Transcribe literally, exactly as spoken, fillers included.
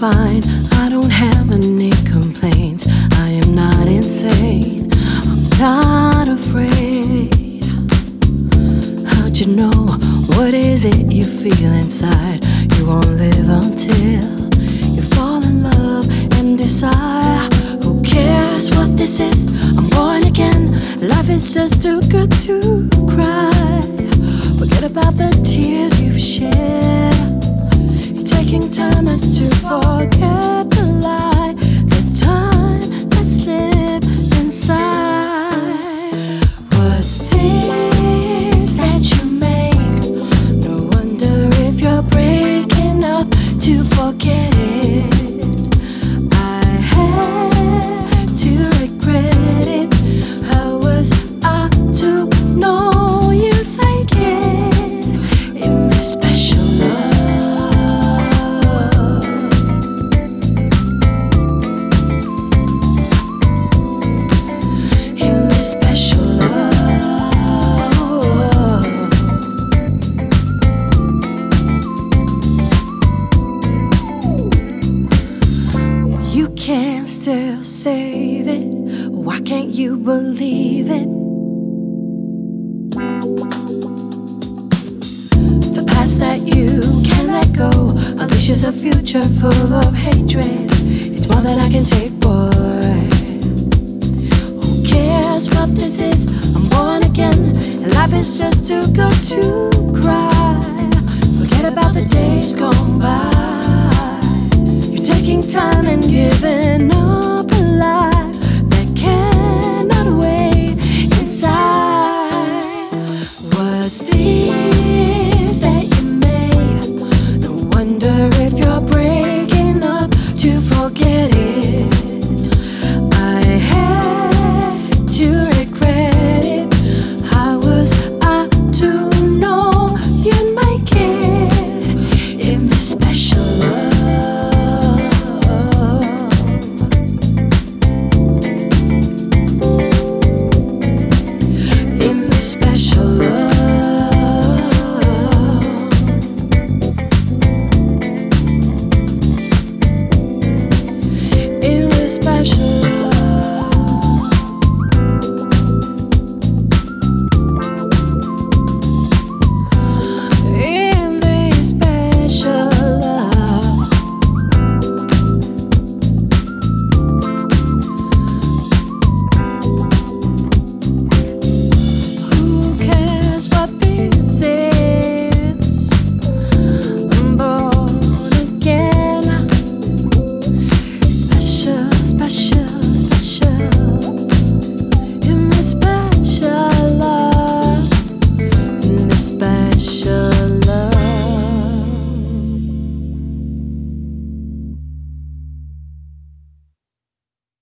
fine. I don't have any complaints. I am not insane. I'm not afraid. How'd you know? What is it you feel inside? You won't live until you fall in love and desire. Who cares what this is? I'm born again. Life is just too good to cry. Forget about the tears you've shed. You're taking time as to forget the lie, the time that slipped inside. What's this that you make? No wonder if you're breaking up to forget it. I had to regret it. How was I to know you'd like it? It was special love. It was special love. You can still save it. Why can't you believe it? The past that you can let go unleashes a future full of hatred. It's more than I can take, boy. Who cares what this is? I'm born again, and life is just too good to cry. Forget about the days gone by. You're taking time and giving up a life that cannot wait inside. What's this that you made? No wonder if you're breaking up to forget it. I had to regret it. How was I to know you'd make it? It was special love. It was special love.